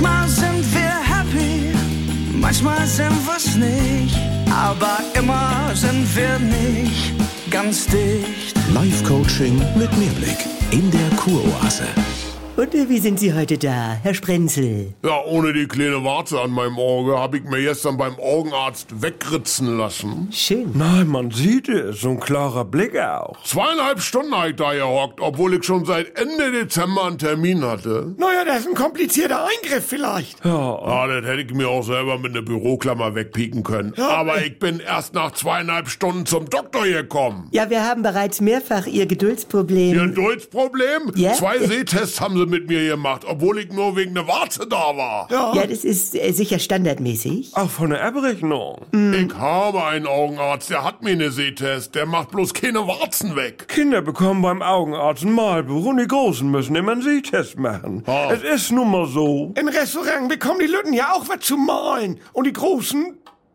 Manchmal sind wir happy, manchmal sind wir's nicht, aber immer sind wir nicht ganz dicht. Live-Coaching mit Mehrblick in der Kuroase. Und wie sind Sie heute da, Herr Sprenzel? Ja, ohne die kleine Warze an meinem Auge habe ich mir gestern beim Augenarzt wegritzen lassen. Schön. Nein, man sieht es, so ein klarer Blick auch. 2,5 Stunden habe ich da gehockt, obwohl ich schon seit Ende Dezember einen Termin hatte. Naja, das ist ein komplizierter Eingriff vielleicht. Ja, das hätte ich mir auch selber mit einer Büroklammer wegpieken können. Ja, aber ich bin erst nach 2,5 Stunden zum Doktor gekommen. Ja, wir haben bereits mehrfach Ihr Geduldsproblem. Ihr Geduldsproblem? Ja? 2 Sehtests haben sie mit mir gemacht, obwohl ich nur wegen einer Warze da war. Ja, das ist sicher standardmäßig. Auch von der Abrechnung. Ich habe einen Augenarzt, der hat mir eine Sehtest, der macht bloß keine Warzen weg. Kinder bekommen beim Augenarzt ein Malbuch und die Großen müssen immer einen Sehtest machen. Ah. Es ist nun mal so. Im Restaurant bekommen die Lütten ja auch was zu malen. Und die Großen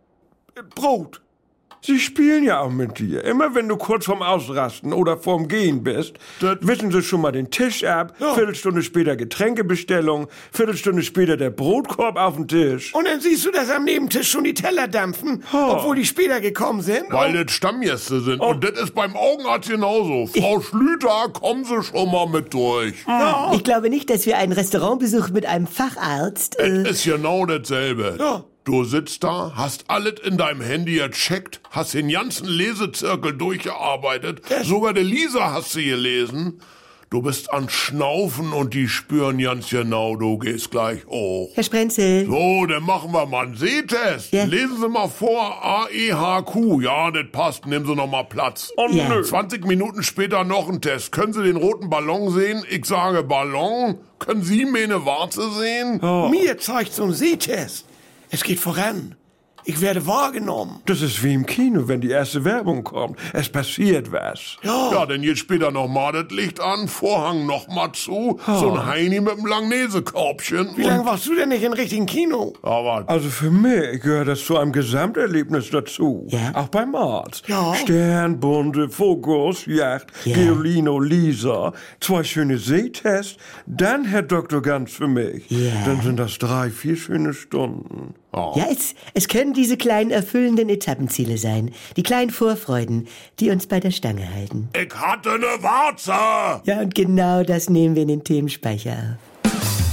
Brot. Sie spielen ja auch mit dir. Immer wenn du kurz vorm Ausrasten oder vorm Gehen bist, wissen sie schon mal den Tisch ab, Viertelstunde später Getränkebestellung, Viertelstunde später der Brotkorb auf dem Tisch. Und dann siehst du, dass am Nebentisch schon die Teller dampfen, obwohl die später gekommen sind. Weil das Stammgäste sind. Und das ist beim Augenarzt genauso. Frau Schlüter, kommen Sie schon mal mit durch. Ich glaube nicht, dass wir einen Restaurantbesuch mit einem Facharzt... Es ist genau dasselbe. Ja. Du sitzt da, hast alles in deinem Handy gecheckt, hast den ganzen Lesezirkel durchgearbeitet, sogar der Lisa hast du gelesen. Du bist an Schnaufen und die spüren ganz genau, du gehst gleich hoch. Herr Sprenzel. So, dann machen wir mal einen Sehtest. Ja. Lesen Sie mal vor, AEHQ. Ja, das passt, nehmen Sie noch mal Platz. Oh, Ja. nö. 20 Minuten später noch ein Test. Können Sie den roten Ballon sehen? Ich sage Ballon. Können Sie mir eine Warze sehen? Mir zeigt so ein Sehtest. Es geht voran. Ich werde wahrgenommen. Das ist wie im Kino, wenn die erste Werbung kommt. Es passiert was. Ja, dann geht später noch mal das Licht an, Vorhang noch mal zu, so ein Heini mit einem Langnese-Korbchen. Wie lange warst du denn nicht im richtigen Kino? Aber Also für mich gehört das zu einem Gesamterlebnis dazu. Ja. Auch beim Arzt. Ja. Stern, Bunde, Fokus, Yacht, Ja. Geolino, Lisa. 2 schöne Sehtests. Dann Herr Doktor Ganz für mich. Ja. Dann sind das 3, 4 schöne Stunden. Ja, es können diese kleinen erfüllenden Etappenziele sein. Die kleinen Vorfreuden, die uns bei der Stange halten. ich hatte eine Warze! Ja, und genau das nehmen wir in den Themenspeicher auf.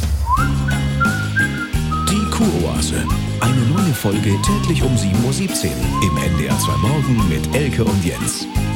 Die Kuroase. Eine neue Folge täglich um 7:17 Uhr im NDR 2 Morgen mit Elke und Jens.